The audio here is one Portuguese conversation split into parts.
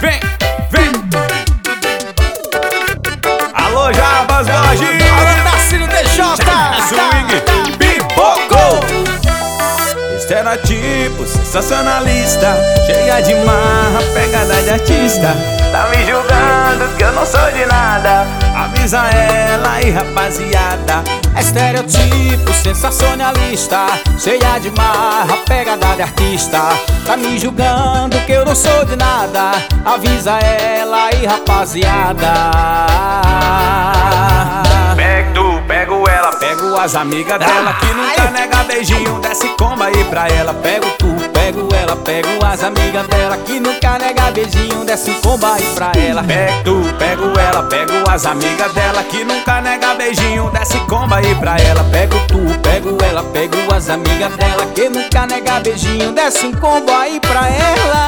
vem, vem. Alô, Jabas Borges. Alô, Tarcísio DJ. Swing, pipoco. Estereotipo sensacionalista, cheia de marra, pegada de artista. Tá me julgando que eu não sou de nada. Avisa ela aí, rapaziada. Estereotipo sensacionalista, cheia de marra, pegada de artista. Tá me julgando que eu não sou de nada. Avisa ela aí, rapaziada. Pego ela, pego as amigas dela que nunca nega beijinho, desce comba aí pra ela. Pego ela, pego as amigas dela que nunca nega beijinho, desce comba aí pra ela. Pego ela, pego as amigas dela que nunca nega beijinho, desce comba aí pra ela. Pego ela, pego as amigas dela que nunca nega beijinho, desce um combo aí pra ela.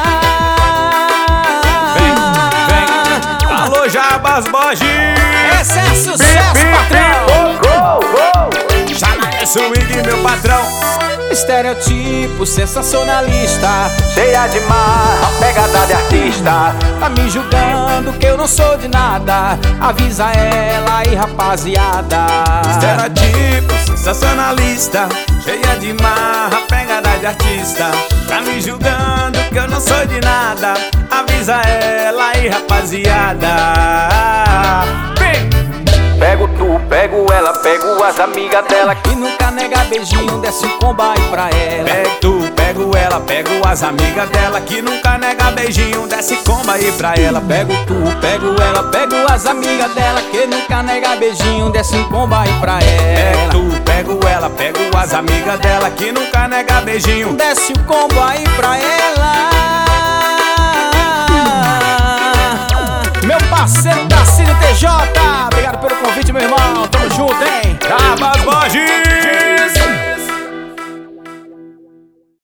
Vem, alô Jabas Borges. Esse é sucesso, patrão. Já é swing, meu patrão. Estereotipo sensacionalista, cheia de marra, pegada de artista. Tá me julgando que eu não sou de nada. Avisa ela aí, rapaziada. Estereotipo sensacionalista, cheia de marra, pegada de artista. Tá me julgando que eu não sou de nada. Avisa ela aí, rapaziada. Pego ela, pego as amigas dela que nunca nega beijinho, desce um comba aí pra ela. Pego ela, pego as amigas dela que nunca nega beijinho, desce comba aí pra ela. Pego ela, pego as amigas dela que nunca nega beijinho, desce um comba aí pra ela. Pego ela, pego as amigas dela que nunca nega beijinho, desce o combo aí pra ela. Meu parceiro Tarcísio TJ.